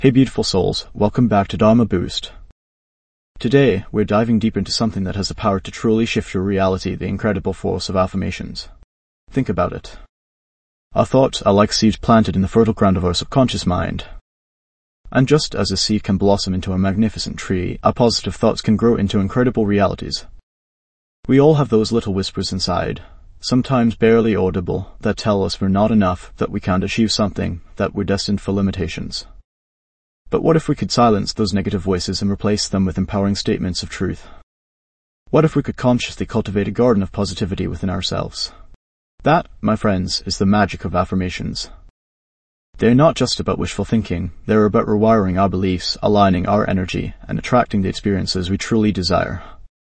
Hey beautiful souls, welcome back to Dharma Boost. Today, we're diving deep into something that has the power to truly shift your reality, the incredible force of affirmations. Think about it. Our thoughts are like seeds planted in the fertile ground of our subconscious mind. And just as a seed can blossom into a magnificent tree, our positive thoughts can grow into incredible realities. We all have those little whispers inside, sometimes barely audible, that tell us we're not enough, that we can't achieve something, that we're destined for limitations. But what if we could silence those negative voices and replace them with empowering statements of truth? What if we could consciously cultivate a garden of positivity within ourselves? That, my friends, is the magic of affirmations. They're not just about wishful thinking, they're about rewiring our beliefs, aligning our energy, and attracting the experiences we truly desire.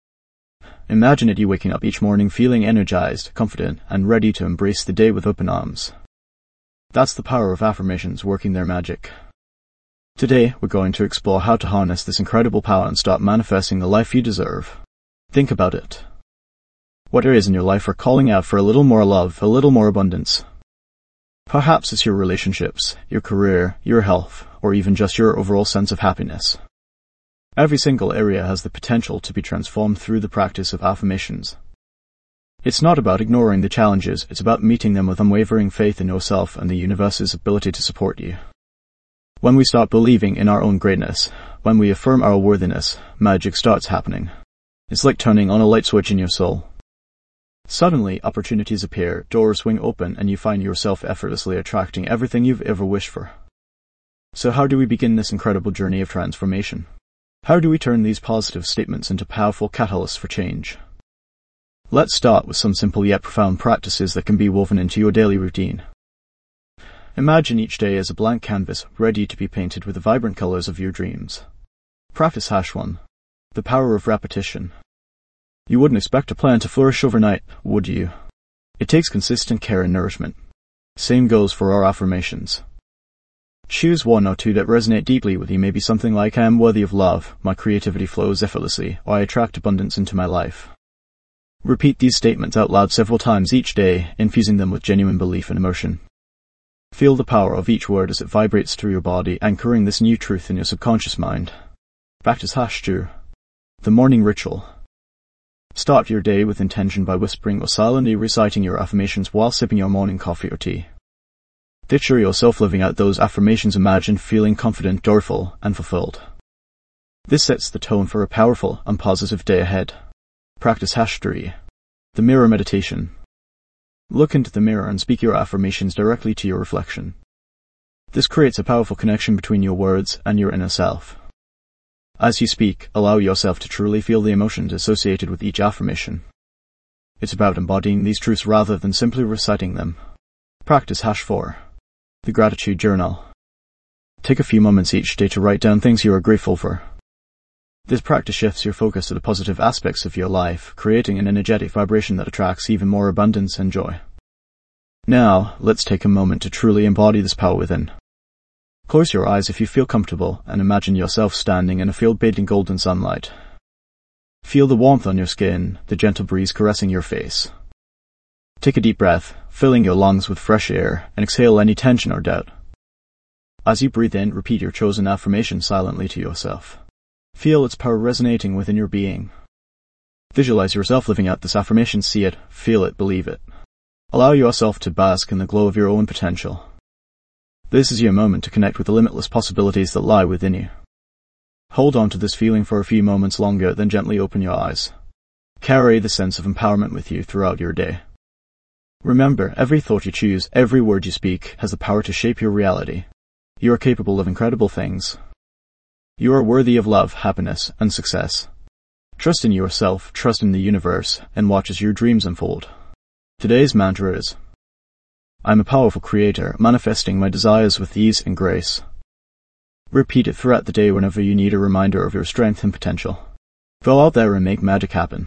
Imagine you waking up each morning feeling energized, confident, and ready to embrace the day with open arms. That's the power of affirmations working their magic. Today, we're going to explore how to harness this incredible power and start manifesting the life you deserve. Think about it. What areas in your life are calling out for a little more love, a little more abundance? Perhaps it's your relationships, your career, your health, or even just your overall sense of happiness. Every single area has the potential to be transformed through the practice of affirmations. It's not about ignoring the challenges, it's about meeting them with unwavering faith in yourself and the universe's ability to support you. When we start believing in our own greatness, when we affirm our worthiness, magic starts happening. It's like turning on a light switch in your soul. Suddenly, opportunities appear, doors swing open, and you find yourself effortlessly attracting everything you've ever wished for. So how do we begin this incredible journey of transformation? How do we turn these positive statements into powerful catalysts for change? Let's start with some simple yet profound practices that can be woven into your daily routine. Imagine each day as a blank canvas, ready to be painted with the vibrant colors of your dreams. Practice #1. The power of repetition. You wouldn't expect a plant to flourish overnight, would you? It takes consistent care and nourishment. Same goes for our affirmations. Choose one or two that resonate deeply with you, maybe something like, I am worthy of love, my creativity flows effortlessly, or I attract abundance into my life. Repeat these statements out loud several times each day, infusing them with genuine belief and emotion. Feel the power of each word as it vibrates through your body, anchoring this new truth in your subconscious mind. Practice #2. The morning ritual. Start your day with intention by whispering or silently reciting your affirmations while sipping your morning coffee or tea. Picture yourself living out those affirmations, imagine feeling confident, joyful, and fulfilled. This sets the tone for a powerful and positive day ahead. Practice #3. The mirror meditation. Look into the mirror and speak your affirmations directly to your reflection. This creates a powerful connection between your words and your inner self. As you speak, allow yourself to truly feel the emotions associated with each affirmation. It's about embodying these truths rather than simply reciting them. Practice #4. The gratitude journal. Take a few moments each day to write down things you are grateful for. This practice shifts your focus to the positive aspects of your life, creating an energetic vibration that attracts even more abundance and joy. Now, let's take a moment to truly embody this power within. Close your eyes if you feel comfortable and imagine yourself standing in a field bathed in golden sunlight. Feel the warmth on your skin, the gentle breeze caressing your face. Take a deep breath, filling your lungs with fresh air, and exhale any tension or doubt. As you breathe in, repeat your chosen affirmation silently to yourself. Feel its power resonating within your being. Visualize yourself living out this affirmation, see it, feel it, believe it. Allow yourself to bask in the glow of your own potential. This is your moment to connect with the limitless possibilities that lie within you. Hold on to this feeling for a few moments longer, then gently open your eyes. Carry the sense of empowerment with you throughout your day. Remember, every thought you choose, every word you speak, has the power to shape your reality. You are capable of incredible things. You are worthy of love, happiness, and success. Trust in yourself, trust in the universe, and watch as your dreams unfold. Today's mantra is, I am a powerful creator, manifesting my desires with ease and grace. Repeat it throughout the day whenever you need a reminder of your strength and potential. Go out there and make magic happen.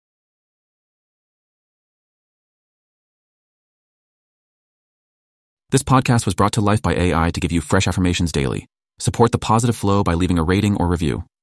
This podcast was brought to life by AI to give you fresh affirmations daily. Support the positive flow by leaving a rating or review.